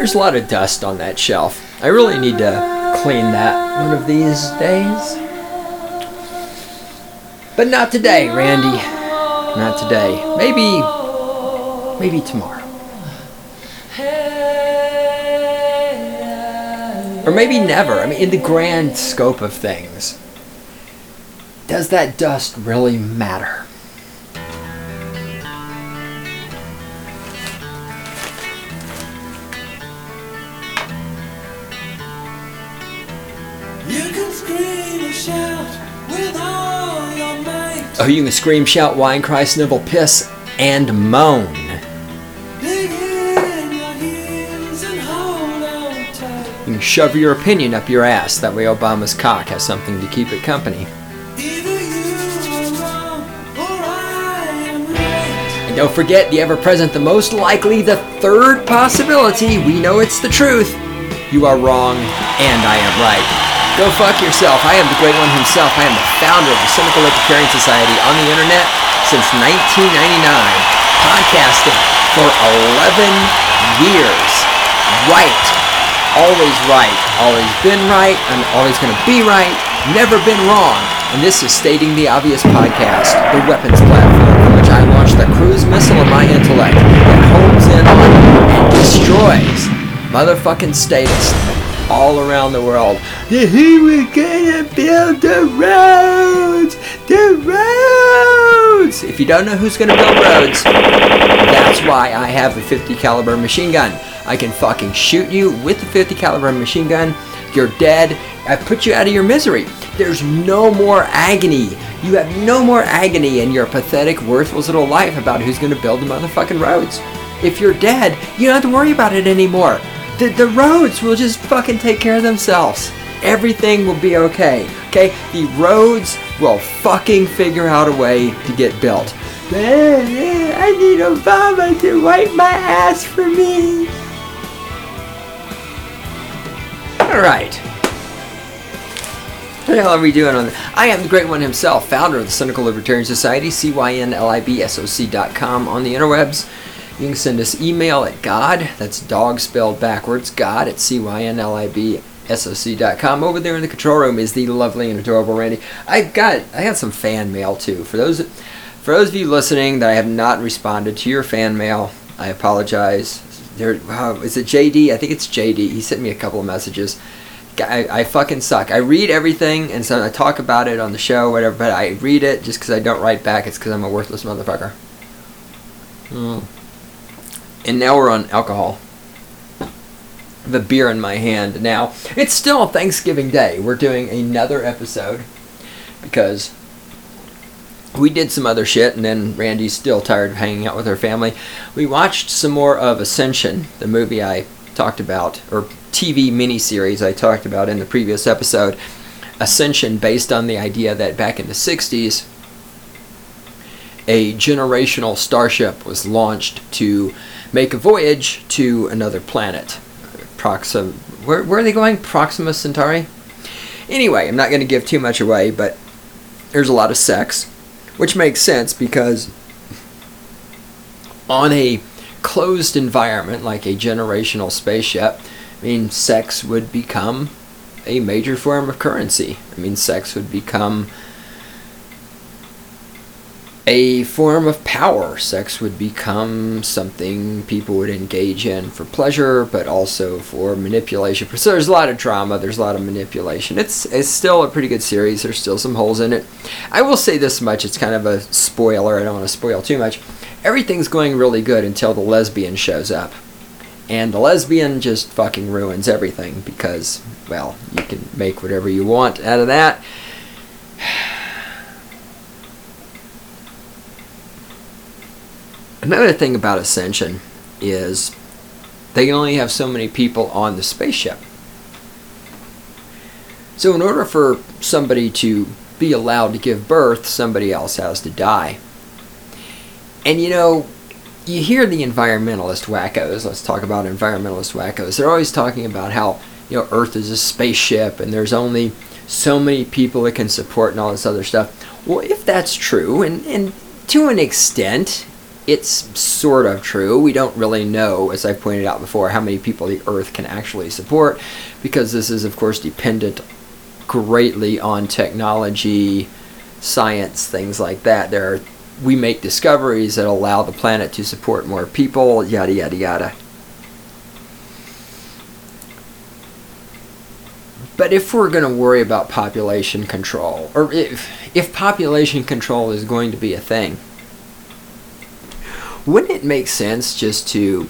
There's a lot of dust on that shelf. I really need to clean that one of these days. But not today, Randy. Not today. Maybe tomorrow. Or maybe never. I mean, in the grand scope of things, does that dust really matter? Oh, you can scream, shout, whine, cry, snivel, piss, and moan. You can shove your opinion up your ass. That way Obama's cock has something to keep it company. And don't forget the ever-present, the most likely, the third possibility. We know it's the truth. You are wrong, and I am right. Go fuck yourself. I am the great one himself. I am the founder of the Cynical Libertarian Society on the internet since 1999. Podcasting for 11 years. Right. Always right. Always been right. I'm always going to be right. Never been wrong. And this is Stating the Obvious Podcast, the weapons platform from which I launch the cruise missile of my intellect that homes in on and destroys motherfucking statists all around the world. We're gonna build the roads! The roads! If you don't know who's gonna build roads, that's why I have a 50 caliber machine gun. I can fucking shoot you with the 50 caliber machine gun. You're dead. I put you out of your misery. There's no more agony. You have no more agony in your pathetic, worthless little life about who's gonna build the motherfucking roads. If you're dead, you don't have to worry about it anymore. The roads will just fucking take care of themselves. Everything will be okay. Okay? The roads will fucking figure out a way to get built. I need Obama to wipe my ass for me. Alright. What the hell are we doing on this? I am the great one himself, founder of the Cynical Libertarian Society, CYNLIBSOC.com on the interwebs. You can send us email at God, that's dog spelled backwards, God at CYNLIBSOC.com. Over there in the control room is the lovely and adorable Randy. I got some fan mail too. For those of you listening that I have not responded to your fan mail, I apologize. Is it JD? I think it's JD. He sent me a couple of messages. I fucking suck. I read everything, and so I talk about it on the show, whatever, but I read it just because I don't write back. It's because I'm a worthless motherfucker. And now we're on alcohol. I have a beer in my hand now. It's still Thanksgiving Day. We're doing another episode because we did some other shit, and then Randy's still tired of hanging out with her family. We watched some more of Ascension, the movie I talked about, or TV miniseries I talked about in the previous episode. Ascension, based on the idea that back in the 60s, a generational starship was launched to make a voyage to another planet. Where are they going? Proxima Centauri? Anyway, I'm not going to give too much away, but there's a lot of sex, which makes sense because on a closed environment like a generational spaceship, I mean, sex would become a major form of currency. I mean, sex would become a form of power. Sex would become something people would engage in for pleasure, but also for manipulation. So there's a lot of drama, there's a lot of manipulation. It's still a pretty good series. There's still some holes in it. I will say this much, it's kind of a spoiler, I don't want to spoil too much. Everything's going really good until the lesbian shows up. And the lesbian just fucking ruins everything because, well, you can make whatever you want out of that. Another thing about Ascension is they can only have so many people on the spaceship. So in order for somebody to be allowed to give birth, somebody else has to die. And you know, you hear the environmentalist wackos, let's talk about environmentalist wackos, they're always talking about how, you know, Earth is a spaceship and there's only so many people it can support and all this other stuff. Well, if that's true, and to an extent, it's sort of true. We don't really know, as I pointed out before, how many people the Earth can actually support, because this is, of course, dependent greatly on technology, science, things like that. We make discoveries that allow the planet to support more people, yada, yada, yada. But if we're going to worry about population control, or if population control is going to be a thing, wouldn't it make sense just to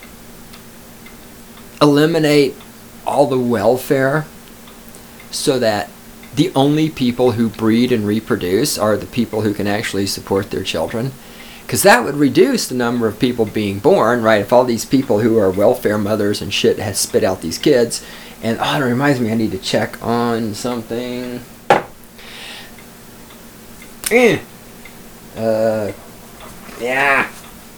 eliminate all the welfare so that the only people who breed and reproduce are the people who can actually support their children? Because that would reduce the number of people being born, right? If all these people who are welfare mothers and shit has spit out these kids. And, it reminds me, I need to check on something. Yeah.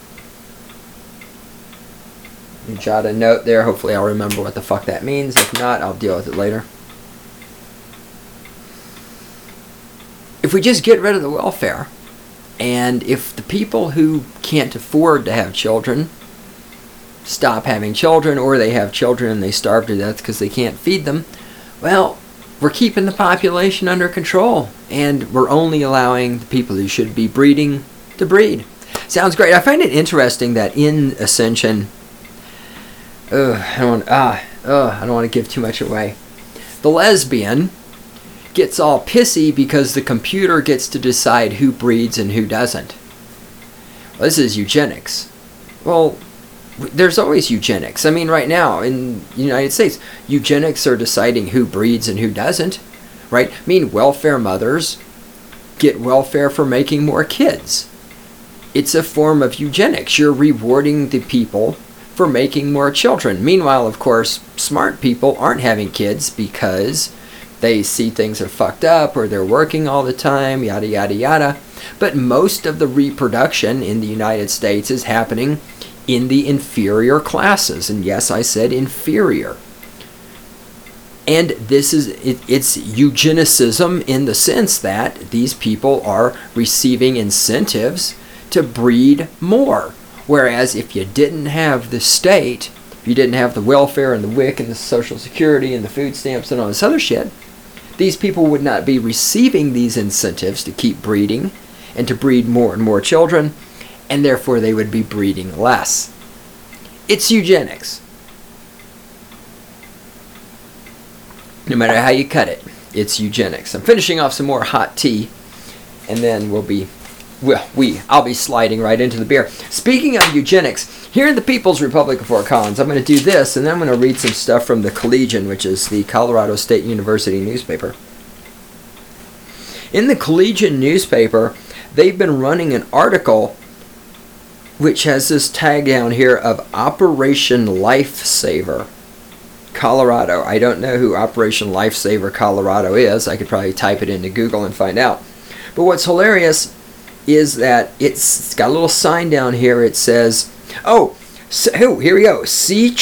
Jot a note there. Hopefully I'll remember what the fuck that means. If not, I'll deal with it later. If we just get rid of the welfare, and if the people who can't afford to have children stop having children, or they have children and they starve to death because they can't feed them, well, we're keeping the population under control, and we're only allowing the people who should be breeding to breed. Sounds great. I find it interesting that in Ascension, I don't want to give too much away. The lesbian gets all pissy because the computer gets to decide who breeds and who doesn't. Well, this is eugenics. Well, there's always eugenics. I mean, right now in the United States, eugenics are deciding who breeds and who doesn't, right? I mean, welfare mothers get welfare for making more kids. It's a form of eugenics. You're rewarding the people for making more children. Meanwhile, of course, smart people aren't having kids because they see things are fucked up, or they're working all the time, yada, yada, yada. But most of the reproduction in the United States is happening in the inferior classes. And yes, I said inferior. And this is, it's eugenicism in the sense that these people are receiving incentives to breed more. Whereas if you didn't have the state, if you didn't have the welfare and the WIC and the Social Security and the food stamps and all this other shit, these people would not be receiving these incentives to keep breeding and to breed more and more children, and therefore they would be breeding less. It's eugenics. No matter how you cut it, it's eugenics. I'm finishing off some more hot tea, and then I'll be sliding right into the beer. Speaking of eugenics, here in the People's Republic of Fort Collins, I'm going to do this, and then I'm going to read some stuff from the Collegian, which is the Colorado State University newspaper. In the Collegian newspaper, they've been running an article which has this tag down here of Operation Lifesaver Colorado. I don't know who Operation Lifesaver Colorado is. I could probably type it into Google and find out. But what's hilarious is that it's got a little sign down here. It says, here we go,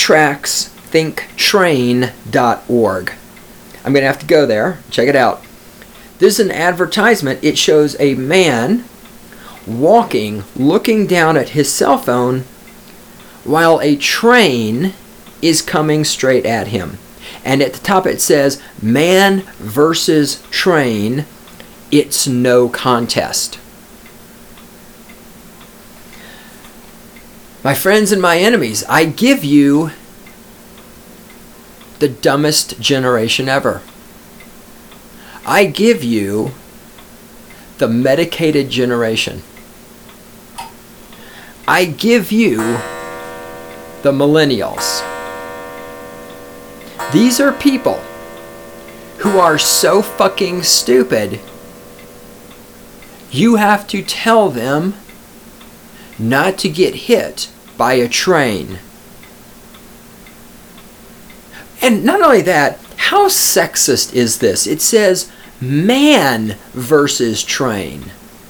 ctracksthinktrain.org. I'm going to have to go there. Check it out. This is an advertisement. It shows a man walking, looking down at his cell phone while a train is coming straight at him. And at the top it says, man versus train, it's no contest. My friends and my enemies, I give you the dumbest generation ever. I give you the medicated generation. I give you the millennials. These are people who are so fucking stupid, you have to tell them not to get hit by a train. And not only that, how sexist is this? It says man versus train.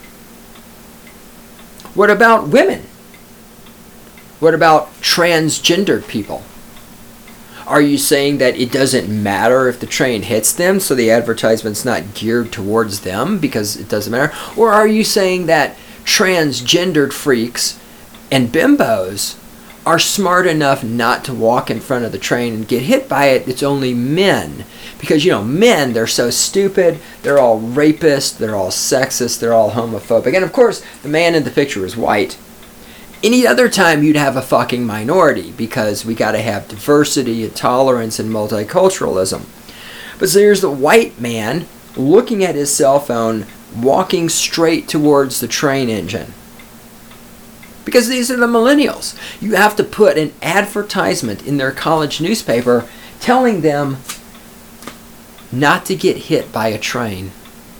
What about women? What about transgendered people? Are you saying that it doesn't matter if the train hits them, so the advertisement's not geared towards them because it doesn't matter? Or are you saying that transgendered freaks And bimbos are smart enough not to walk in front of the train and get hit by it. It's only men. Because, men, they're so stupid. They're all rapists. They're all sexist. They're all homophobic. And, of course, the man in the picture is white. Any other time you'd have a fucking minority because we got to have diversity and tolerance and multiculturalism. But so here's the white man looking at his cell phone, walking straight towards the train engine. Because these are the millennials. You have to put an advertisement in their college newspaper telling them not to get hit by a train.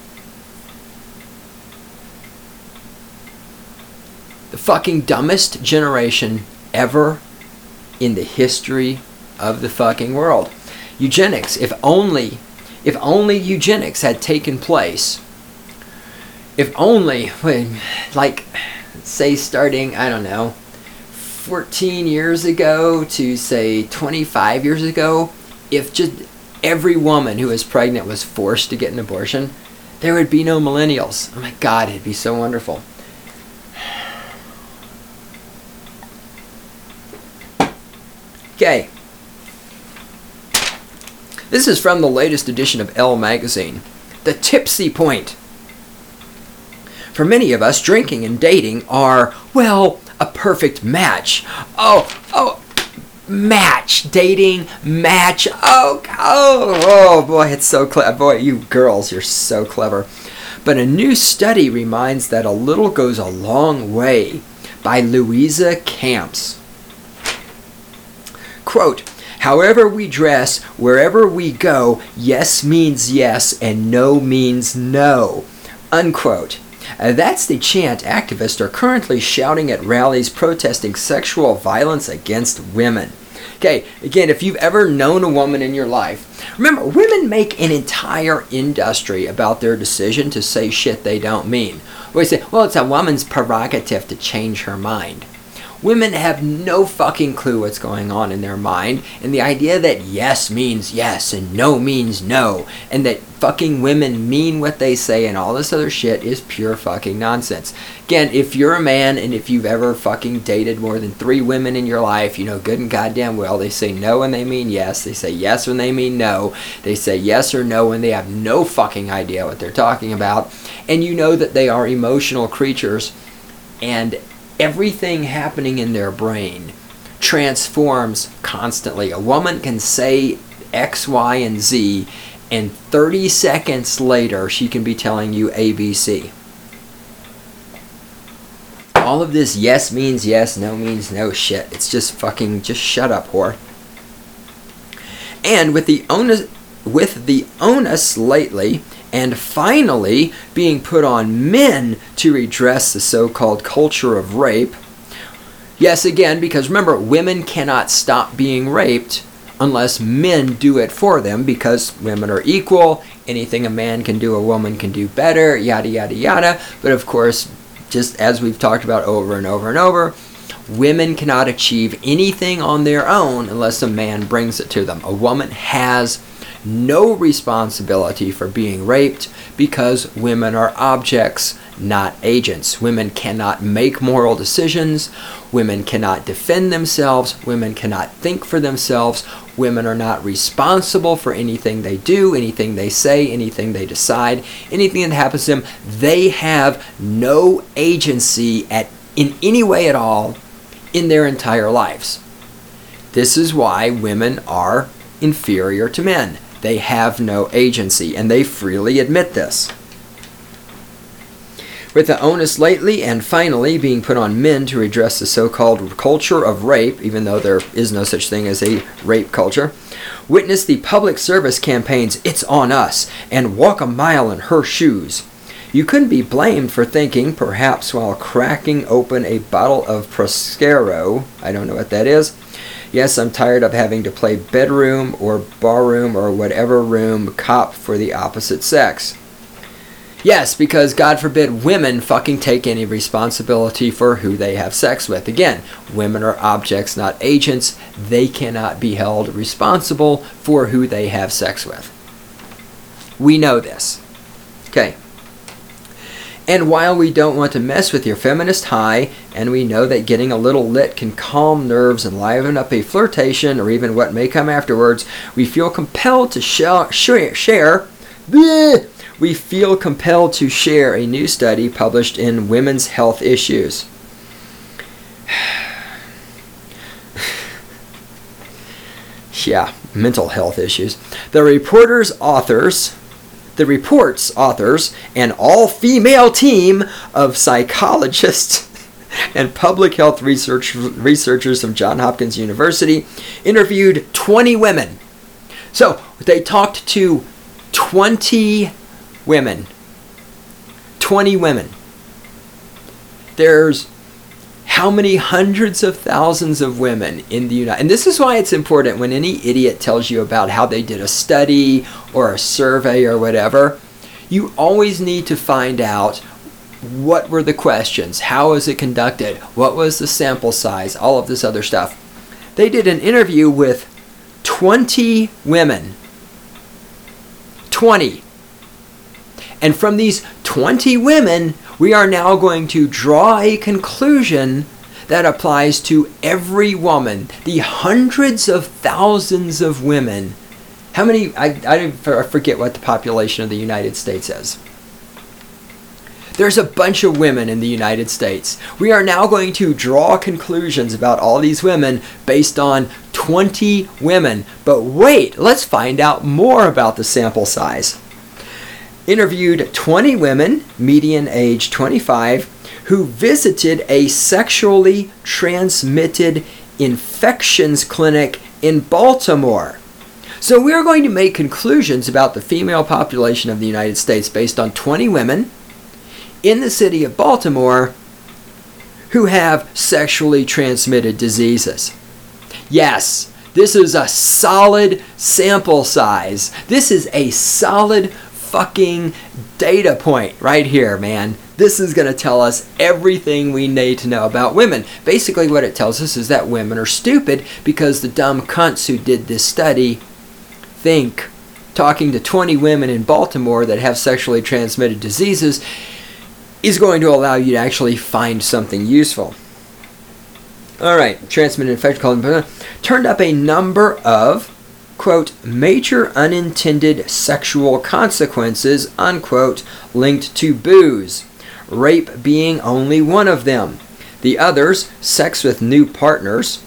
The fucking dumbest generation ever in the history of the fucking world. Eugenics, if only eugenics had taken place, if only, say starting, 14 years ago to say 25 years ago, if just every woman who was pregnant was forced to get an abortion, there would be no millennials. Oh my God, it'd be so wonderful. Okay. This is from the latest edition of Elle magazine. The tipsy point. For many of us, drinking and dating are, a perfect match. Match. Dating, match. Oh boy, it's so clever. Boy, you girls, you're so clever. But a new study reminds that a little goes a long way, by Louisa Camps. Quote, however we dress, wherever we go, yes means yes and no means no. Unquote. That's the chant activists are currently shouting at rallies protesting sexual violence against women. Okay, again, if you've ever known a woman in your life, remember, women make an entire industry about their decision to say shit they don't mean. We say, it's a woman's prerogative to change her mind. Women have no fucking clue what's going on in their mind, and the idea that yes means yes and no means no, and that fucking women mean what they say and all this other shit is pure fucking nonsense. Again, if you're a man and if you've ever fucking dated more than 3 women in your life, you know good and goddamn well they say no when they mean yes, they say yes when they mean no, they say yes or no when they have no fucking idea what they're talking about, and you know that they are emotional creatures, and everything happening in their brain transforms constantly. A woman can say X, Y, and Z, and 30 seconds later, she can be telling you ABC. All of this yes means yes, no means no shit. It's just fucking, just shut up, whore. And with the onus lately, and finally being put on men to redress the so-called culture of rape. Yes, again, because remember, women cannot stop being raped unless men do it for them, because women are equal. Anything a man can do, a woman can do better, yada, yada, yada. But of course, just as we've talked about over and over and over, women cannot achieve anything on their own unless a man brings it to them. A woman has no responsibility for being raped because women are objects, not agents. Women cannot make moral decisions. Women cannot defend themselves. Women cannot think for themselves. Women are not responsible for anything they do, anything they say, anything they decide, anything that happens to them. They have no agency in any way at all in their entire lives. This is why women are inferior to men. They have no agency, and they freely admit this. With the onus lately and finally being put on men to redress the so-called culture of rape, even though there is no such thing as a rape culture, witness the public service campaigns "It's on us" and "Walk a mile in her shoes." You couldn't be blamed for thinking, perhaps while cracking open a bottle of Prosecco, I don't know what that is, yes, I'm tired of having to play bedroom or barroom or whatever room cop for the opposite sex. Yes, because God forbid women fucking take any responsibility for who they have sex with. Again, women are objects, not agents. They cannot be held responsible for who they have sex with. We know this. Okay. And while we don't want to mess with your feminist high, and we know that getting a little lit can calm nerves and liven up a flirtation or even what may come afterwards, we feel compelled to we feel compelled to share a new study published in Women's Health Issues. Yeah, mental health issues. The report's authors, an all-female team of psychologists and public health researchers from Johns Hopkins University interviewed 20 women. So they talked to 20 women. 20 women. There's how many hundreds of thousands of women in the United States? And this is why it's important when any idiot tells you about how they did a study or a survey or whatever, you always need to find out what were the questions, how was it conducted, what was the sample size, all of this other stuff. They did an interview with 20 women. 20. And from these 20 women, we are now going to draw a conclusion that applies to every woman. The hundreds of thousands of women. How many? I forget what the population of the United States is. There's a bunch of women in the United States. We are now going to draw conclusions about all these women based on 20 women. But wait, let's find out more about the sample size. Interviewed 20 women, median age 25, who visited a sexually transmitted infections clinic in Baltimore. So we're going to make conclusions about the female population of the United States based on 20 women in the city of Baltimore who have sexually transmitted diseases. Yes, this is a solid sample size. This is a solid fucking data point right here, man. This is going to tell us everything we need to know about women. Basically what it tells us is that women are stupid because the dumb cunts who did this study think talking to 20 women in Baltimore that have sexually transmitted diseases is going to allow you to actually find something useful. Alright, transmitted infection turned up a number of, quote, major unintended sexual consequences, unquote, linked to booze. Rape being only one of them. The others, sex with new partners.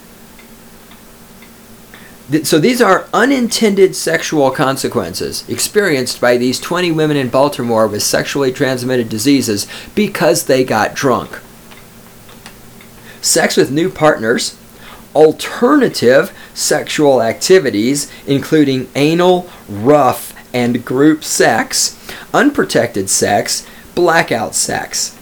So these are unintended sexual consequences experienced by these 20 women in Baltimore with sexually transmitted diseases because they got drunk. Sex with new partners, alternative sexual activities including anal, rough, and group sex, unprotected sex, blackout sex.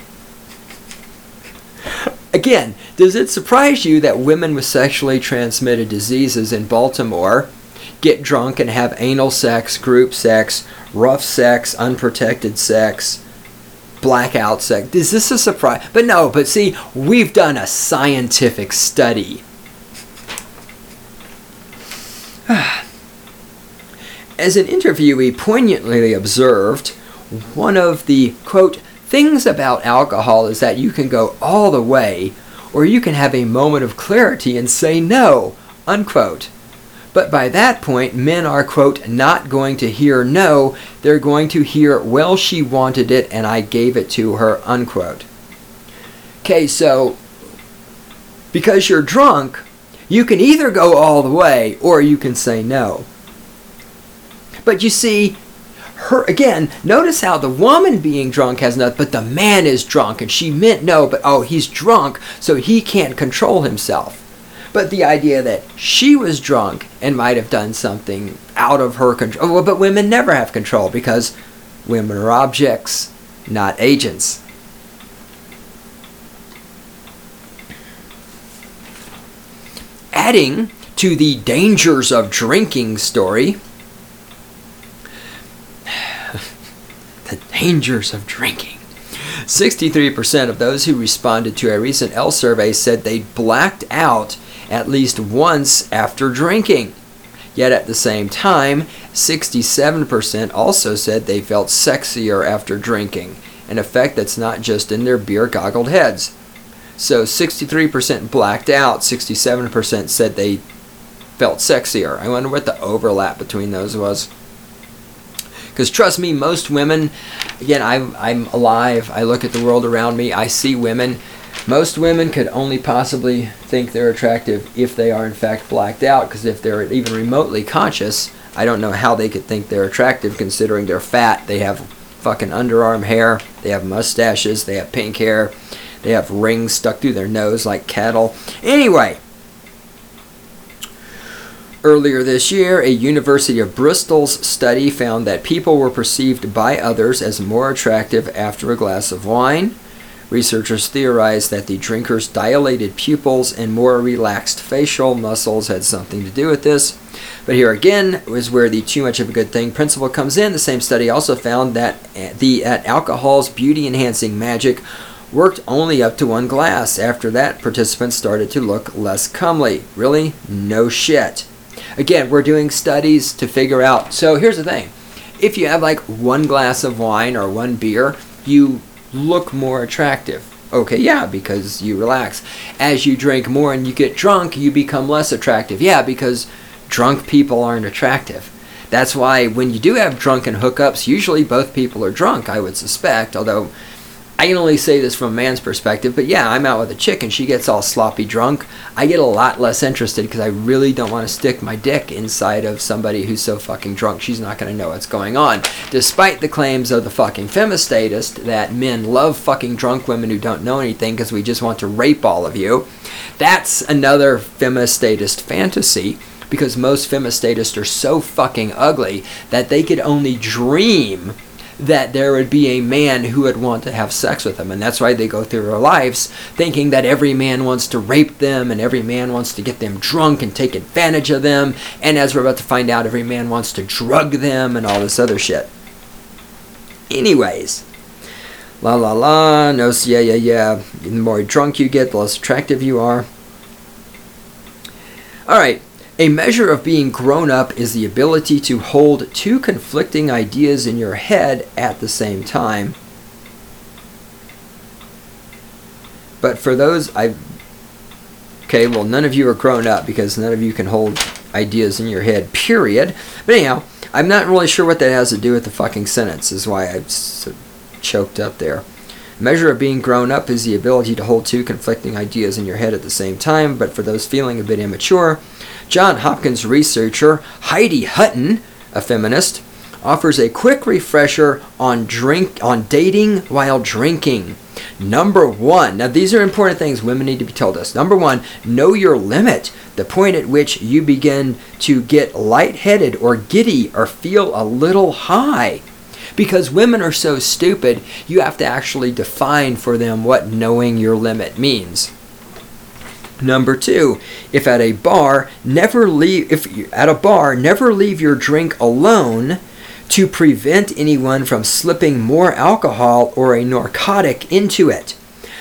Again, does it surprise you that women with sexually transmitted diseases in Baltimore get drunk and have anal sex, group sex, rough sex, unprotected sex, blackout sex? Is this a surprise? But no, but see, we've done a scientific study. As an interviewee poignantly observed, one of the, quote, things about alcohol is that you can go all the way, or you can have a moment of clarity and say no, unquote. But by that point, men are, quote, not going to hear no, they're going to hear, well, she wanted it and I gave it to her, unquote. Okay, so, because you're drunk, you can either go all the way or you can say no. But you see, again, notice how the woman being drunk has nothing, but the man is drunk and she meant no, but oh, he's drunk, so he can't control himself. But the idea that she was drunk and might have done something out of her control, but women never have control because women are objects, not agents. Adding to the dangers of drinking story, the dangers of drinking. 63% of those who responded to a recent Elle survey said they blacked out at least once after drinking. Yet at the same time, 67% also said they felt sexier after drinking. an effect that's not just in their beer-goggled heads. So 63% blacked out, 67% said they felt sexier. I wonder what the overlap between those was. Because trust me, most women, again, I'm alive, I look at the world around me, I see women. Most women could only possibly think they're attractive if they are in fact blacked out, because if they're even remotely conscious, I don't know how they could think they're attractive considering they're fat, they have fucking underarm hair, they have mustaches, they have pink hair, they have rings stuck through their nose like cattle. Anyway, earlier this year, a University of Bristol's study found that people were perceived by others as more attractive after a glass of wine. Researchers theorized that the drinkers' dilated pupils and more relaxed facial muscles had something to do with this. But here again is where the too much of a good thing principle comes in. The same study also found that alcohol's beauty-enhancing magic worked only up to one glass. After that, participants started to look less comely. Really? No shit. Again, we're doing studies to figure out. So here's the thing. If you have like one glass of wine or one beer, you look more attractive. Okay, yeah, because you relax. As you drink more and you get drunk, you become less attractive. Yeah, because drunk people aren't attractive. That's why when you do have drunken hookups, usually both people are drunk, I would suspect, although I can only say this from a man's perspective, but yeah, I'm out with a chick and she gets all sloppy drunk. I get a lot less interested because I really don't want to stick my dick inside of somebody who's so fucking drunk she's not going to know what's going on. Despite the claims of the fucking femistatist that men love fucking drunk women who don't know anything because we just want to rape all of you. That's another femistatist fantasy, because most femistatists are so fucking ugly that they could only dream that there would be a man who would want to have sex with them. And that's why they go through their lives thinking that every man wants to rape them and every man wants to get them drunk and take advantage of them. And as we're about to find out, every man wants to drug them and all this other shit. Anyways, la la la, no, yeah. The more drunk you get, the less attractive you are. Alright. A measure of being grown up is the ability to hold two conflicting ideas in your head at the same time. But for those, okay, well, none of you are grown up because none of you can hold ideas in your head, period. But anyhow, I'm not really sure what that has to do with the fucking sentence, is why I'm so choked up there. Measure of being grown up is the ability to hold two conflicting ideas in your head at the same time, but for those feeling a bit immature, Johns Hopkins researcher Heidi Hutton, a feminist, offers a quick refresher on dating while drinking. Number one, now these are important things women need to be told us. Number one, know your limit, the point at which you begin to get lightheaded or giddy or feel a little high. Because women are so stupid, you have to actually define for them what knowing your limit means. Number two, if at a bar, never leave your drink alone to prevent anyone from slipping more alcohol or a narcotic into it.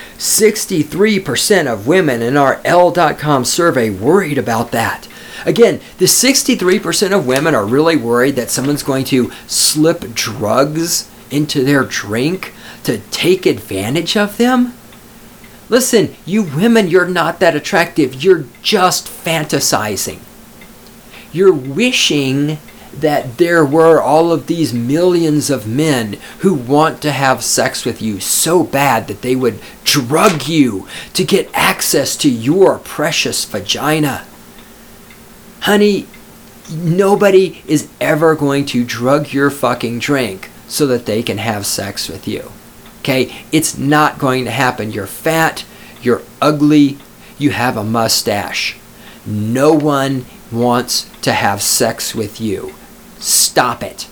63% of women in our Elle.com survey worried about that. Again, the 63% of women are really worried that someone's going to slip drugs into their drink to take advantage of them. Listen, you women, you're not that attractive. You're just fantasizing. You're wishing that there were all of these millions of men who want to have sex with you so bad that they would drug you to get access to your precious vagina. Honey, nobody is ever going to drug your fucking drink so that they can have sex with you. Okay? It's not going to happen. You're fat, you're ugly, you have a mustache. No one wants to have sex with you. Stop it.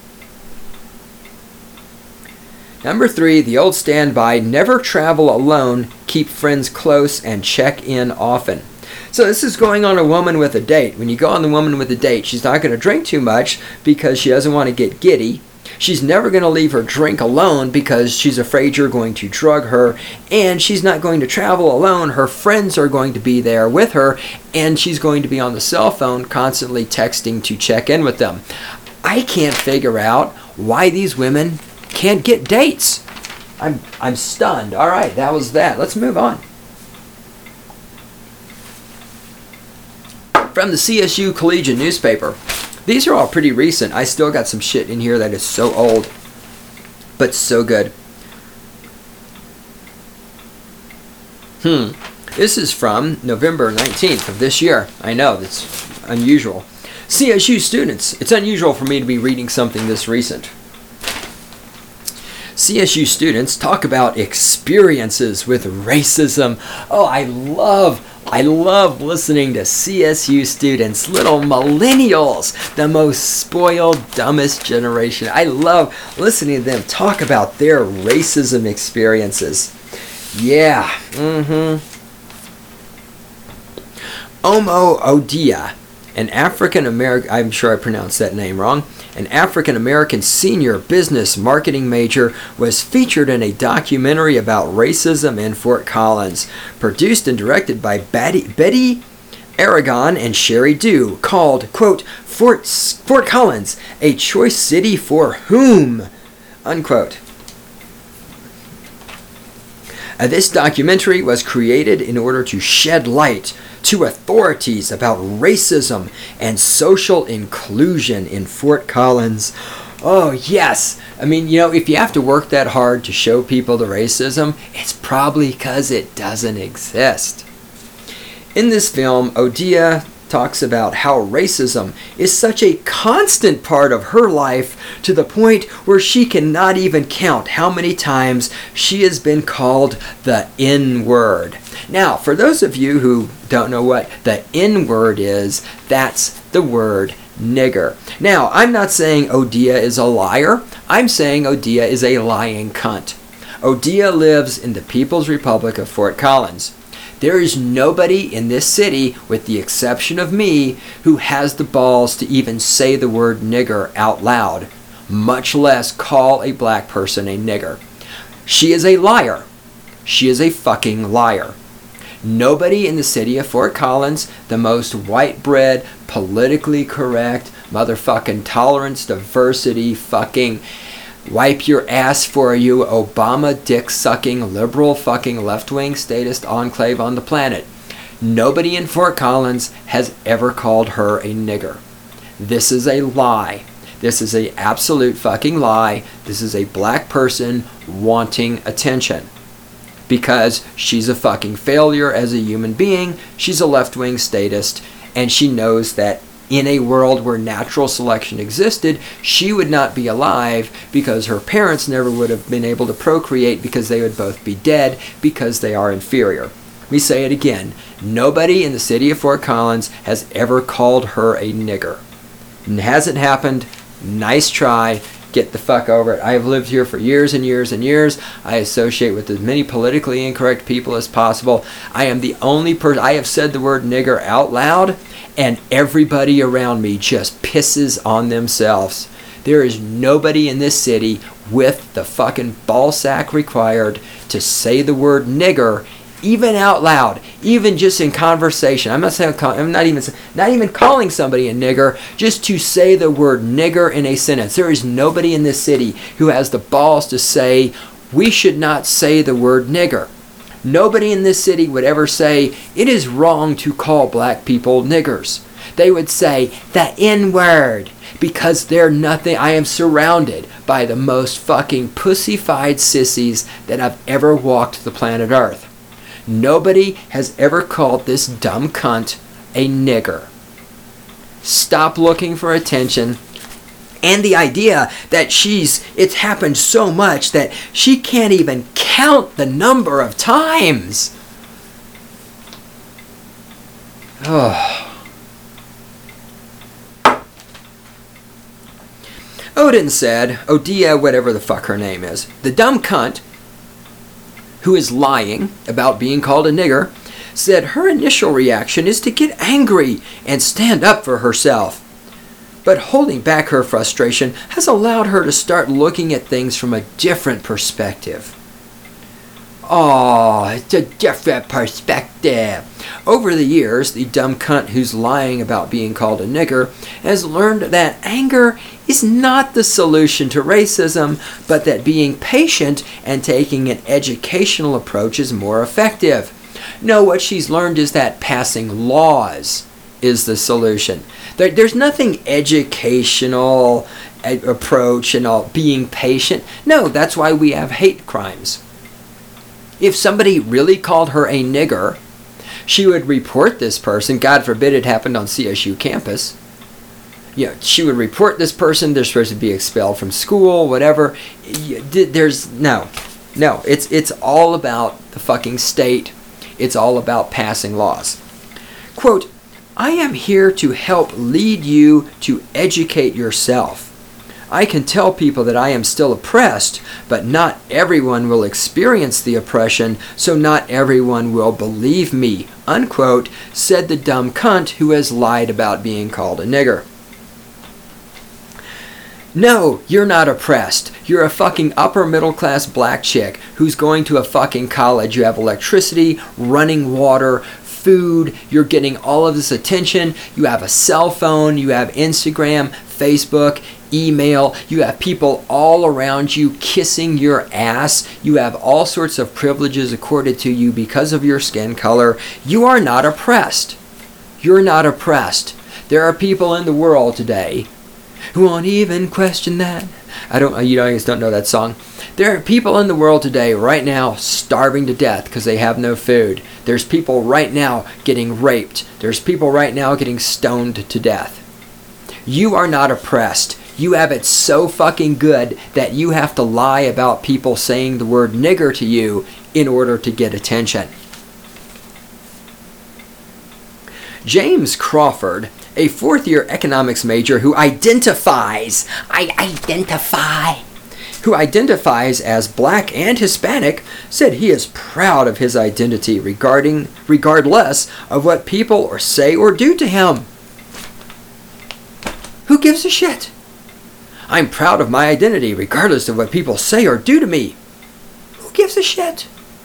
Number 3, the old standby, never travel alone, keep friends close, and check in often. So this is going on a woman with a date. When you go on the woman with a date, she's not going to drink too much because she doesn't want to get giddy. She's never going to leave her drink alone because she's afraid you're going to drug her. And she's not going to travel alone. Her friends are going to be there with her. And she's going to be on the cell phone constantly texting to check in with them. I can't figure out why these women can't get dates. I'm stunned. All right, that was that. Let's move on. From the CSU Collegian newspaper. These are all pretty recent. I still got some shit in here that is so old, but so good. This is from November 19th of this year. I know, that's unusual. CSU students. It's unusual for me to be reading something this recent. CSU students talk about experiences with racism. Oh, I love listening to CSU students, little millennials, the most spoiled, dumbest generation. I love listening to them talk about their racism experiences. Yeah, Omo Odia, an African-American, I'm sure I pronounced that name wrong, an African-American senior business marketing major, was featured in a documentary about racism in Fort Collins, produced and directed by Betty Aragon and Sherry Dew, called, quote, Fort Collins, a choice city for whom, unquote. This documentary was created in order to shed light to authorities about racism and social inclusion in Fort Collins. Oh, yes. I mean, if you have to work that hard to show people the racism, it's probably because it doesn't exist. In this film, Odia talks about how racism is such a constant part of her life to the point where she cannot even count how many times she has been called the N-word. Now, for those of you who don't know what the N-word is, that's the word nigger. Now, I'm not saying Odia is a liar. I'm saying Odia is a lying cunt. Odia lives in the People's Republic of Fort Collins. There is nobody in this city, with the exception of me, who has the balls to even say the word nigger out loud, much less call a black person a nigger. She is a liar. She is a fucking liar. Nobody in the city of Fort Collins, the most white bread, politically correct, motherfucking tolerance, diversity, fucking wipe your ass for you, Obama dick-sucking, liberal fucking left-wing statist enclave on the planet. Nobody in Fort Collins has ever called her a nigger. This is a lie. This is a absolute fucking lie. This is a black person wanting attention. Because she's a fucking failure as a human being, she's a left-wing statist, and she knows that in a world where natural selection existed, she would not be alive because her parents never would have been able to procreate because they would both be dead because they are inferior. Let me say it again. Nobody in the city of Fort Collins has ever called her a nigger. It hasn't happened. Nice try. Get the fuck over it. I have lived here for years and years and years. I associate with as many politically incorrect people as possible. I am the only person. I have said the word nigger out loud, and everybody around me just pisses on themselves. There is nobody in this city with the fucking ballsack required to say the word nigger, even out loud, even just in conversation. I'm not even calling somebody a nigger, just to say the word nigger in a sentence. There is nobody in this city who has the balls to say we should not say the word nigger. Nobody in this city would ever say it is wrong to call black people niggers. They would say the N-word because they're nothing. I am surrounded by the most fucking pussified sissies that have ever walked the planet Earth. Nobody has ever called this dumb cunt a nigger. Stop looking for attention. And the idea that it's happened so much that she can't even count the number of times. Oh. Odin said, Odia, whatever the fuck her name is, the dumb cunt who is lying about being called a nigger, said her initial reaction is to get angry and stand up for herself. But holding back her frustration has allowed her to start looking at things from a different perspective. Oh, it's a different perspective. Over the years, the dumb cunt who's lying about being called a nigger has learned that anger is not the solution to racism, but that being patient and taking an educational approach is more effective. No, what she's learned is that passing laws is the solution. There's nothing educational approach and all being patient. No, that's why we have hate crimes. If somebody really called her a nigger, she would report this person. God forbid it happened on CSU campus. She would report this person. They're supposed to be expelled from school, whatever. There's no. It's all about the fucking state. It's all about passing laws. Quote, I am here to help lead you to educate yourself. I can tell people that I am still oppressed, but not everyone will experience the oppression, so not everyone will believe me, unquote, said the dumb cunt who has lied about being called a nigger. No, you're not oppressed. You're a fucking upper middle class black chick who's going to a fucking college. You have electricity, running water, food, you're getting all of this attention. You have a cell phone, you have Instagram, Facebook, email, you have people all around you kissing your ass. You have all sorts of privileges accorded to you because of your skin color. You are not oppressed. You're not oppressed. There are people in the world today who won't even question that. I just don't know that song. There are people in the world today right now starving to death because they have no food. There's people right now getting raped. There's people right now getting stoned to death. You are not oppressed. You have it so fucking good that you have to lie about people saying the word nigger to you in order to get attention. James Crawford, a fourth-year economics major who identifies as black and Hispanic, said he is proud of his identity regardless of what people say or do to him. Who gives a shit? I'm proud of my identity regardless of what people say or do to me. Who gives a shit?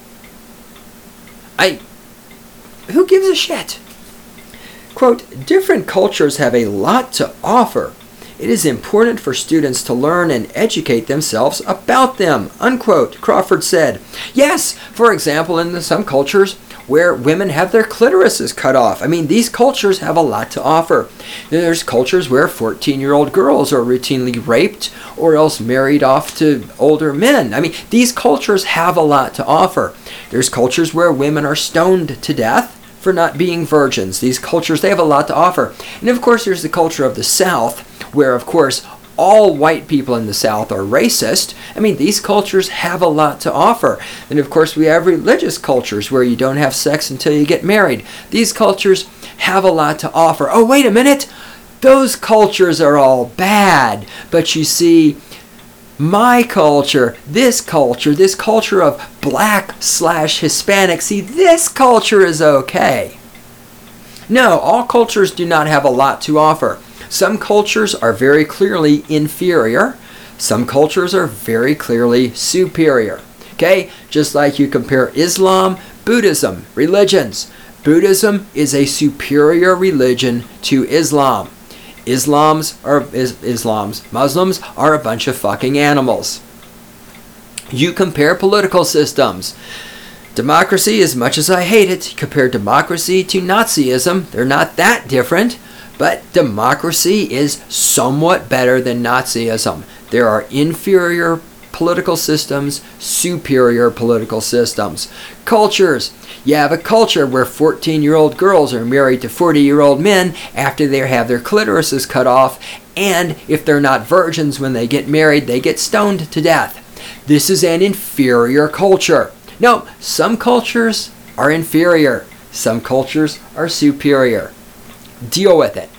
Who gives a shit? Quote, different cultures have a lot to offer. It is important for students to learn and educate themselves about them, unquote, Crawford said. Yes, for example, in some cultures where women have their clitorises cut off. These cultures have a lot to offer. There's cultures where 14-year-old girls are routinely raped or else married off to older men. These cultures have a lot to offer. There's cultures where women are stoned to death for not being virgins. These cultures, they have a lot to offer. And of course, there's the culture of the South, where of course, all white people in the South are racist. These cultures have a lot to offer. And of course, we have religious cultures where you don't have sex until you get married. These cultures have a lot to offer. Oh, wait a minute. Those cultures are all bad. But you see, my culture, this culture of black/Hispanic, see, this culture is okay. No, all cultures do not have a lot to offer. Some cultures are very clearly inferior. Some cultures are very clearly superior. Okay? Just like you compare Islam, Buddhism, religions. Buddhism is a superior religion to Islam. Muslims are a bunch of fucking animals. You compare political systems. Democracy, as much as I hate it, compare democracy to Nazism. They're not that different, but democracy is somewhat better than Nazism. There are inferior political systems, superior political systems. Cultures. You have a culture where 14-year-old girls are married to 40-year-old men after they have their clitorises cut off, and if they're not virgins when they get married, they get stoned to death. This is an inferior culture. No, some cultures are inferior. Some cultures are superior. Deal with it.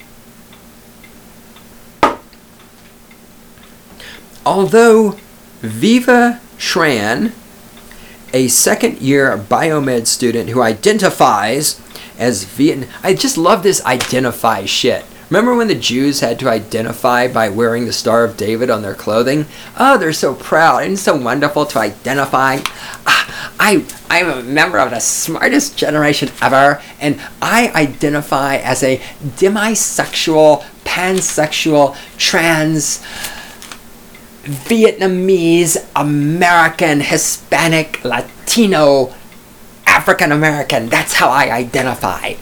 Although Viva Tran, a second-year biomed student who identifies as Vietnam, I just love this identify shit. Remember when the Jews had to identify by wearing the Star of David on their clothing? Oh, they're so proud and so wonderful to identify. I'm a member of the smartest generation ever, and I identify as a demisexual, pansexual, trans, Vietnamese, American, Hispanic, Latino, African American. That's how I identify.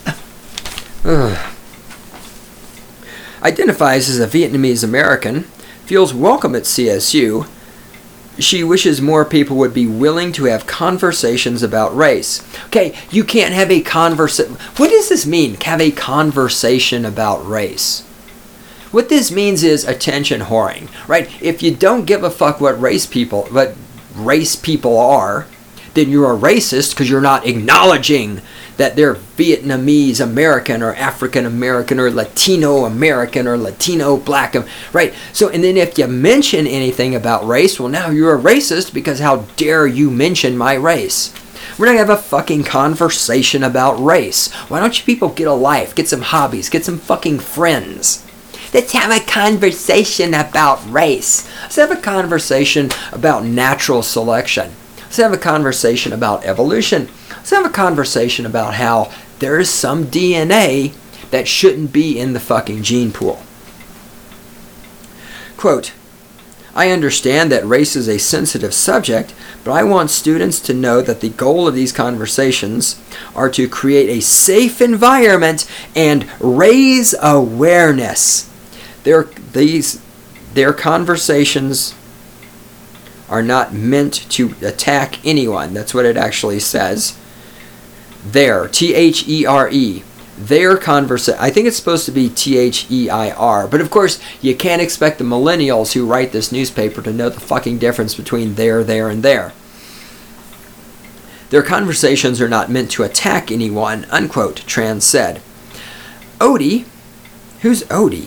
Identifies as a Vietnamese American, feels welcome at CSU. She wishes more people would be willing to have conversations about race. Okay, you can't have a conversation. What does this mean, have a conversation about race? What this means is attention whoring, right? If you don't give a fuck what race people are, then you're a racist because you're not acknowledging that they're Vietnamese American or African American or Latino American or Latino Black, right? So, and then if you mention anything about race, well, now you're a racist because how dare you mention my race? We're not going to have a fucking conversation about race. Why don't you people get a life, get some hobbies, get some fucking friends? Let's have a conversation about race. Let's have a conversation about natural selection. Let's have a conversation about evolution. Let's have a conversation about how there's some DNA that shouldn't be in the fucking gene pool. Quote, I understand that race is a sensitive subject, but I want students to know that the goal of these conversations are to create a safe environment and raise awareness. Their conversations are not meant to attack anyone. That's what it actually says. There, T-H-E-R-E. Their conversation. I think it's supposed to be T-H-E-I-R. But of course, you can't expect the millennials who write this newspaper to know the fucking difference between there, and there. Their conversations are not meant to attack anyone, unquote, Trans said. Odie? Who's Odie?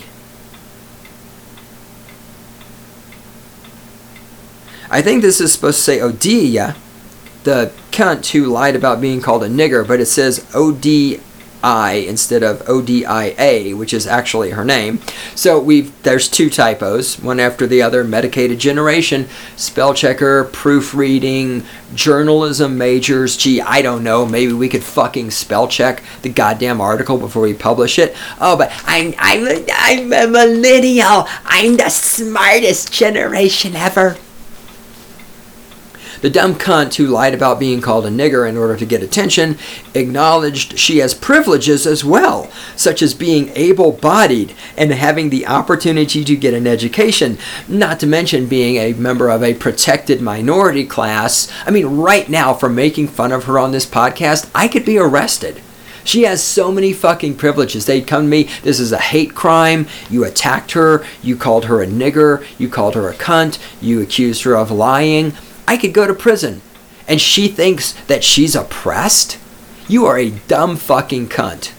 I think this is supposed to say Odia, the cunt who lied about being called a nigger, but it says O-D-I instead of O-D-I-A, which is actually her name. So there's two typos, one after the other, medicated generation, spell checker, proofreading, journalism majors. Gee, I don't know, maybe we could fucking spell check the goddamn article before we publish it. Oh, but I'm a millennial. I'm the smartest generation ever. The dumb cunt who lied about being called a nigger in order to get attention acknowledged she has privileges as well, such as being able-bodied and having the opportunity to get an education, not to mention being a member of a protected minority class. I mean, right now, for making fun of her on this podcast, I could be arrested. She has so many fucking privileges. They'd come to me, this is a hate crime, you attacked her, you called her a nigger, you called her a cunt, you accused her of lying. I could go to prison. And she thinks that she's oppressed? You are a dumb fucking cunt.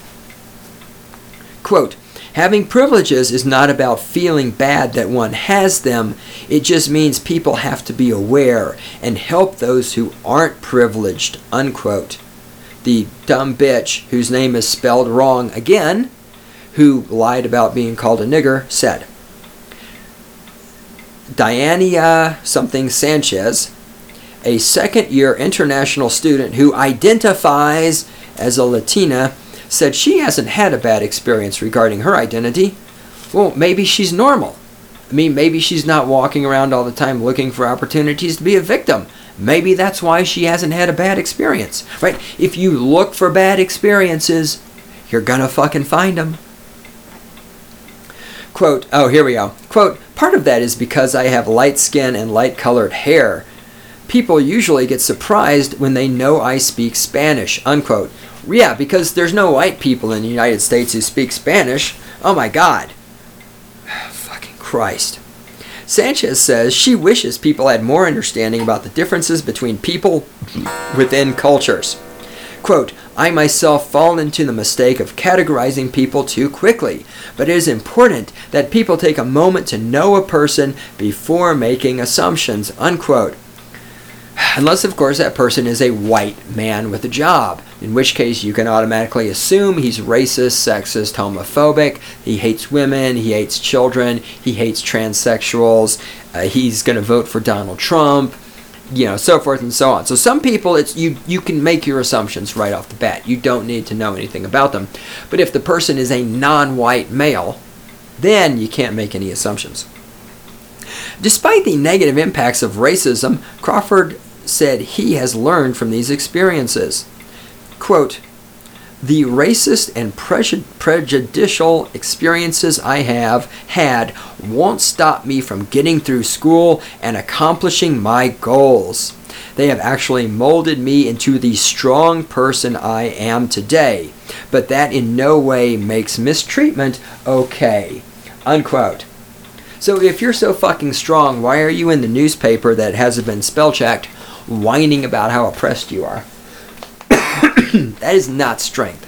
Quote, having privileges is not about feeling bad that one has them. It just means people have to be aware and help those who aren't privileged, unquote. The dumb bitch, whose name is spelled wrong again, who lied about being called a nigger, said, Diana something Sanchez, a second-year international student who identifies as a Latina, said she hasn't had a bad experience regarding her identity. Well, maybe she's normal. I mean, maybe she's not walking around all the time looking for opportunities to be a victim. Maybe that's why she hasn't had a bad experience, right? If you look for bad experiences, you're gonna fucking find them. Quote, oh, here we go. Quote, part of that is because I have light skin and light-colored hair. People usually get surprised when they know I speak Spanish, unquote. Yeah, because there's no white people in the United States who speak Spanish. Oh my God. Fucking Christ. Sanchez says she wishes people had more understanding about the differences between people within cultures. Quote, I myself fall into the mistake of categorizing people too quickly, but it is important that people take a moment to know a person before making assumptions, unquote. Unless, of course, that person is a white man with a job, in which case you can automatically assume he's racist, sexist, homophobic, he hates women, he hates children, he hates transsexuals, he's going to vote for Donald Trump. so forth and so on. So some people, it's you can make your assumptions right off the bat. You don't need to know anything about them. But if the person is a non-white male, then you can't make any assumptions. Despite the negative impacts of racism, Crawford said he has learned from these experiences. Quote, "The racist and prejudicial experiences I have had won't stop me from getting through school and accomplishing my goals. They have actually molded me into the strong person I am today, but that in no way makes mistreatment okay." Unquote. So if you're so fucking strong, why are you in the newspaper that hasn't been spell checked whining about how oppressed you are? That is not strength.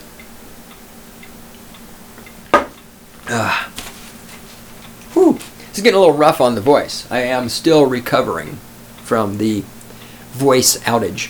Whew. It's getting a little rough on the voice. I am still recovering from the voice outage.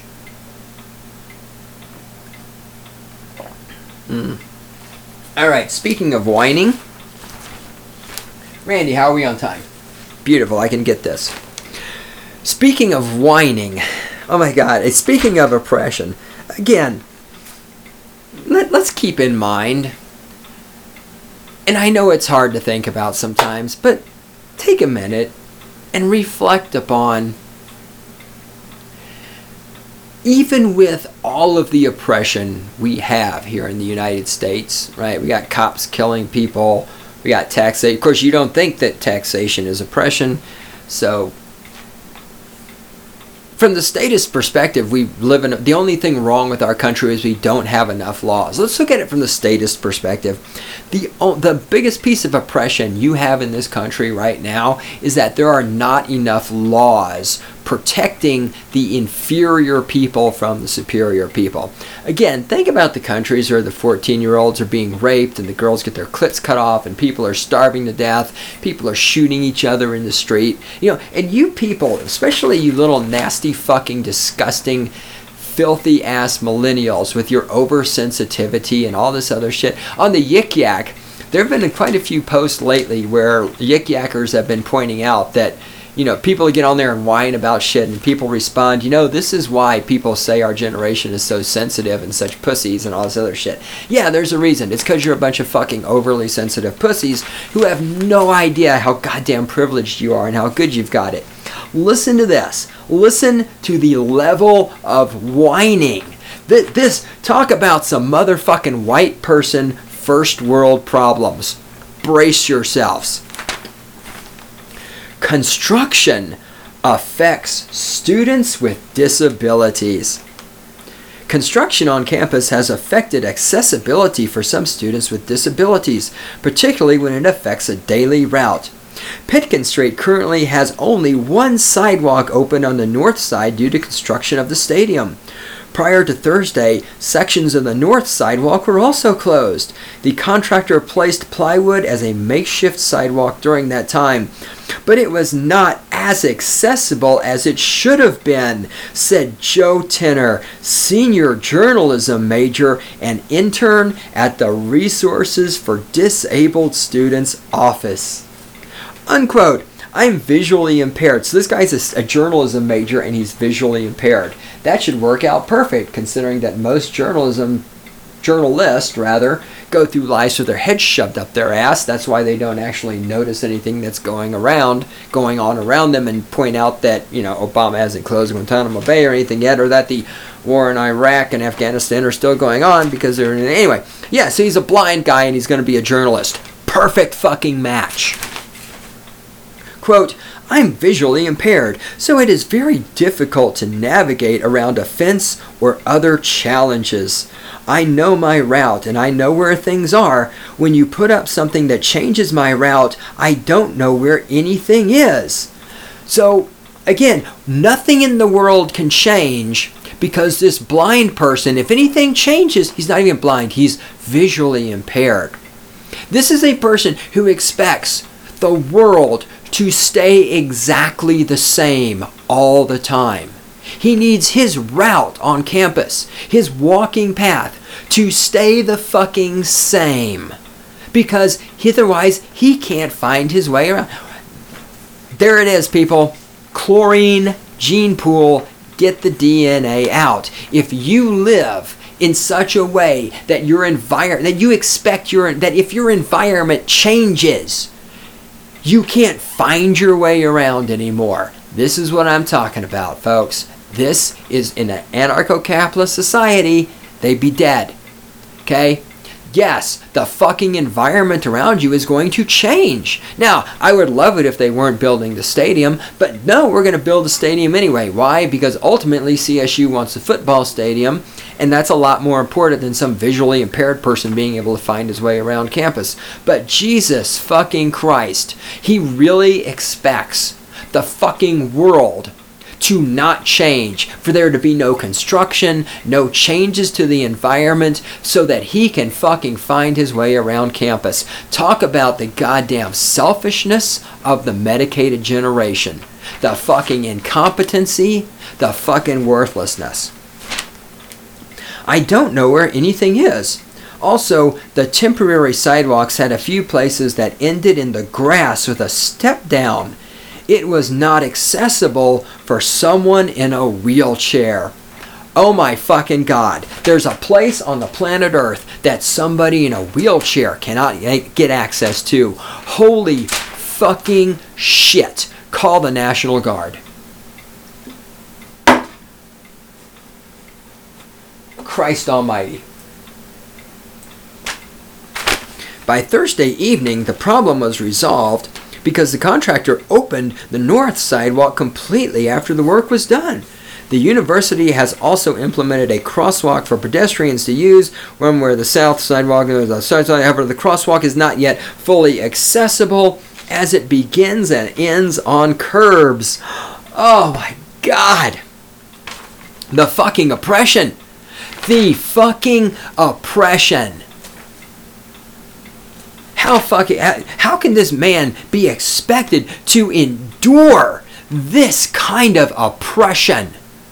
Alright, speaking of whining, Randy, how are we on time? Beautiful, I can get this. Speaking of whining, oh my god, speaking of oppression, again, let's keep in mind, and I know it's hard to think about sometimes, but take a minute and reflect upon, even with all of the oppression we have here in the United States, right? We got cops killing people, we got taxation. Of course, you don't think that taxation is oppression, so from the statist perspective, we live in the only thing wrong with our country is we don't have enough laws. Let's look at it from the statist perspective. The biggest piece of oppression you have in this country right now is that there are not enough laws protecting the inferior people from the superior people. Again, think about the countries where the 14-year-olds are being raped and the girls get their clits cut off and people are starving to death, people are shooting each other in the street. And you people, especially you little nasty fucking disgusting filthy ass millennials with your oversensitivity and all this other shit. On the Yik Yak, there have been quite a few posts lately where Yik Yackers have been pointing out that people get on there and whine about shit and people respond, this is why people say our generation is so sensitive and such pussies and all this other shit. Yeah, there's a reason. It's because you're a bunch of fucking overly sensitive pussies who have no idea how goddamn privileged you are and how good you've got it. Listen to this. Listen to the level of whining. This, talk about some motherfucking white person first world problems. Brace yourselves. Construction affects students with disabilities. Construction on campus has affected accessibility for some students with disabilities, particularly when it affects a daily route. Pitkin Street currently has only one sidewalk open on the north side due to construction of the stadium. Prior to Thursday, sections of the north sidewalk were also closed. The contractor placed plywood as a makeshift sidewalk during that time, but it was not as accessible as it should have been, said Joe Tenner, senior journalism major and intern at the Resources for Disabled Students office. Unquote. I'm visually impaired. So this guy's a journalism major and he's visually impaired. That should work out perfect considering that most journalists go through life with their heads shoved up their ass. That's why they don't actually notice anything that's going on around them and point out that, Obama hasn't closed Guantanamo Bay or anything yet, or that the war in Iraq and Afghanistan are still going on because they're anyway. Yeah, so he's a blind guy and he's going to be a journalist. Perfect fucking match. Quote, I'm visually impaired, so it is very difficult to navigate around a fence or other challenges. I know my route and I know where things are. When you put up something that changes my route, I don't know where anything is. So, again, nothing in the world can change because this blind person, if anything changes, he's not even blind, he's visually impaired. This is a person who expects the world to stay exactly the same all the time. He needs his route on campus, his walking path, to stay the fucking same. Because otherwise, he can't find his way around. There it is, people. Chlorine gene pool, get the DNA out. If you live in such a way that that you expect that if your environment changes, you can't find your way around anymore. This is what I'm talking about, folks. This is in an anarcho-capitalist society, they'd be dead. Okay? Yes, the fucking environment around you is going to change. Now, I would love it if they weren't building the stadium, but no, we're going to build the stadium anyway. Why? Because ultimately CSU wants a football stadium, and that's a lot more important than some visually impaired person being able to find his way around campus. But Jesus fucking Christ, he really expects the fucking world to not change, for there to be no construction, no changes to the environment, so that he can fucking find his way around campus. Talk about the goddamn selfishness of the medicated generation. The fucking incompetency, the fucking worthlessness. I don't know where anything is. Also, the temporary sidewalks had a few places that ended in the grass with a step down. It was not accessible for someone in a wheelchair. Oh my fucking God. There's a place on the planet Earth that somebody in a wheelchair cannot get access to. Holy fucking shit. Call the National Guard. Christ Almighty. By Thursday evening, the problem was resolved because the contractor opened the north sidewalk completely after the work was done. The university has also implemented a crosswalk for pedestrians to use where the south sidewalk and the south side. However, the crosswalk is not yet fully accessible as it begins and ends on curbs. Oh my God. The fucking oppression. The fucking oppression. How can this man be expected to endure this kind of oppression?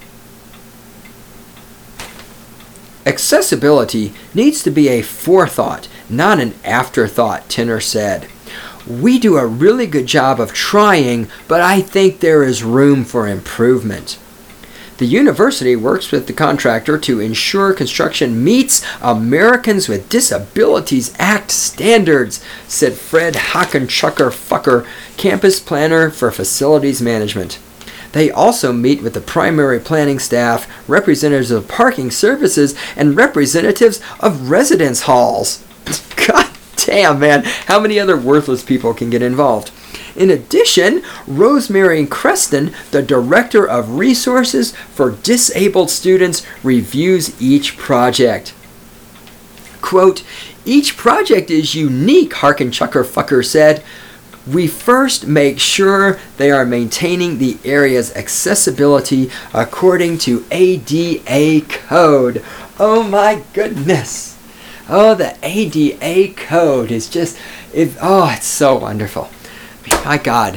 Accessibility needs to be a forethought, not an afterthought, Tenor said. We do a really good job of trying, but I think there is room for improvement. The university works with the contractor to ensure construction meets Americans with Disabilities Act standards, said Fred Hockenchucker, campus planner for facilities management. They also meet with the primary planning staff, representatives of parking services, and representatives of residence halls. God damn, man. How many other worthless people can get involved? In addition, Rosemary Creston, the Director of Resources for Disabled Students, reviews each project. Quote, each project is unique, Hockenchucker said. We first make sure they are maintaining the area's accessibility according to ADA code. Oh my goodness. Oh, the ADA code is just, it's so wonderful. My God.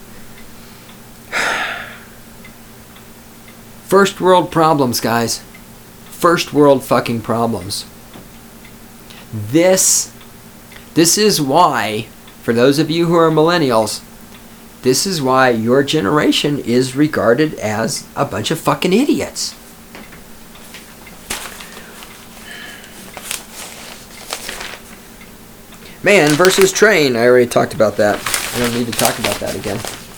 First world problems, guys. First world fucking problems. This is why, for those of you who are millennials, this is why your generation is regarded as a bunch of fucking idiots. Man versus train. I already talked about that. I don't need to talk about that again.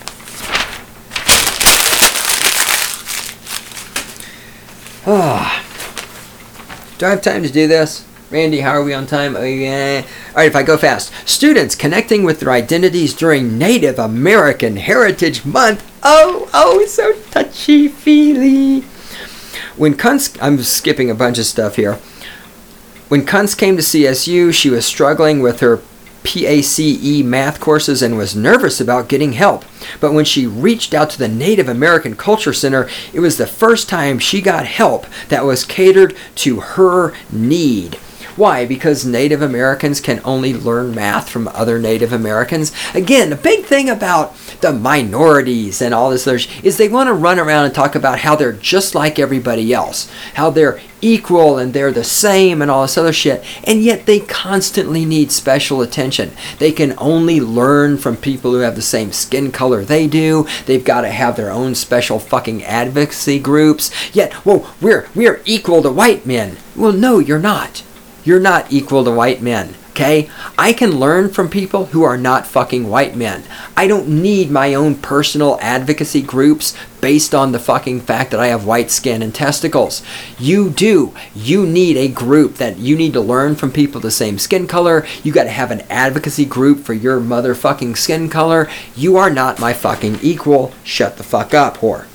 Do I have time to do this? Randy, how are we on time? Oh, yeah. All right, if I go fast. Students connecting with their identities during Native American Heritage Month. Oh, so touchy-feely. I'm skipping a bunch of stuff here. When Kunz came to CSU, she was struggling with her PACE math courses and was nervous about getting help. But when she reached out to the Native American Culture Center, it was the first time she got help that was catered to her need. Why? Because Native Americans can only learn math from other Native Americans. Again, the big thing about the minorities and all this other is they want to run around and talk about how they're just like everybody else, how they're equal and they're the same and all this other shit, and yet they constantly need special attention. They can only learn from people who have the same skin color they do. They've got to have their own special fucking advocacy groups. Yet, well, we're equal to white men. Well, no, you're not. You're not equal to white men. Okay? I can learn from people who are not fucking white men. I don't need my own personal advocacy groups based on the fucking fact that I have white skin and testicles. You do. You need a group that you need to learn from people the same skin color. You got to have an advocacy group for your motherfucking skin color. You are not my fucking equal. Shut the fuck up, whore.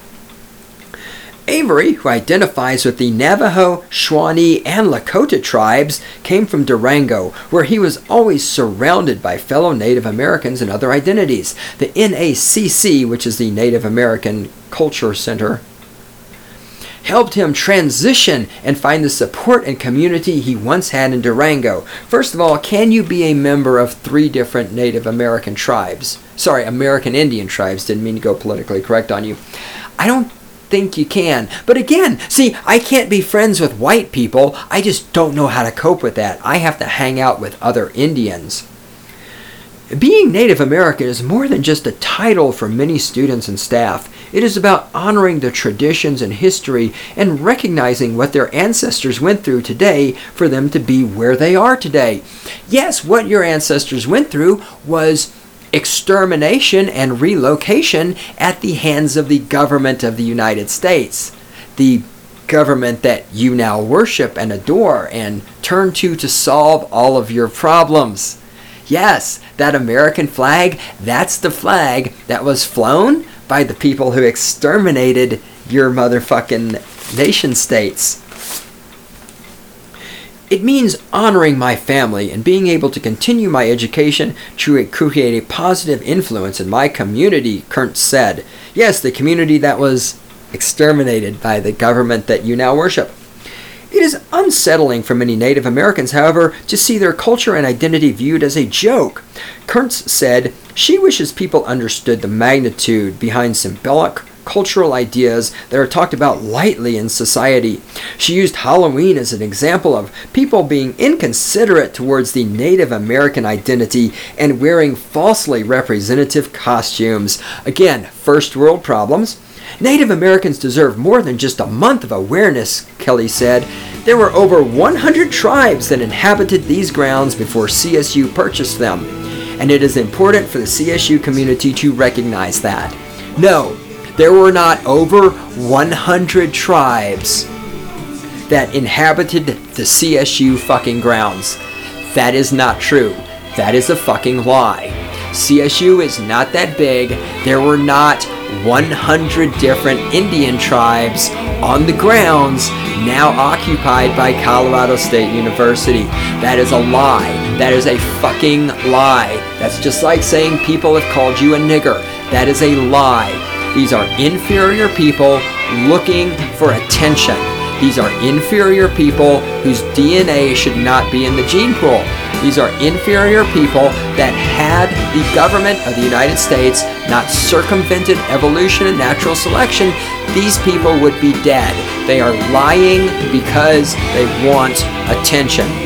Avery, who identifies with the Navajo, Shawnee, and Lakota tribes, came from Durango, where he was always surrounded by fellow Native Americans and other identities. The NACC, which is the Native American Culture Center, helped him transition and find the support and community he once had in Durango. First of all, can you be a member of 3 different Native American tribes? Sorry, American Indian tribes. Didn't mean to go politically correct on you. I don't think you can. But again, see, I can't be friends with white people. I just don't know how to cope with that. I have to hang out with other Indians. Being Native American is more than just a title for many students and staff. It is about honoring the traditions and history and recognizing what their ancestors went through today for them to be where they are today. Yes, what your ancestors went through was extermination and relocation at the hands of the government of the United States. The government that you now worship and adore and turn to solve all of your problems. Yes, that American flag, that's the flag that was flown by the people who exterminated your motherfucking nation states. It means honoring my family and being able to continue my education to create a positive influence in my community, Kuntz said. Yes, the community that was exterminated by the government that you now worship. It is unsettling for many Native Americans, however, to see their culture and identity viewed as a joke. Kuntz said she wishes people understood the magnitude behind symbolic cultural ideas that are talked about lightly in society. She used Halloween as an example of people being inconsiderate towards the Native American identity and wearing falsely representative costumes. Again, first world problems. Native Americans deserve more than just a month of awareness, Kelly said. There were over 100 tribes that inhabited these grounds before CSU purchased them, and it is important for the CSU community to recognize that. No, there were not over 100 tribes that inhabited the CSU fucking grounds. That is not true. That is a fucking lie. CSU is not that big. There were not 100 different Indian tribes on the grounds now occupied by Colorado State University. That is a lie. That is a fucking lie. That's just like saying people have called you a nigger. That is a lie. These are inferior people looking for attention. These are inferior people whose DNA should not be in the gene pool. These are inferior people that had the government of the United States not circumvented evolution and natural selection, these people would be dead. They are lying because they want attention.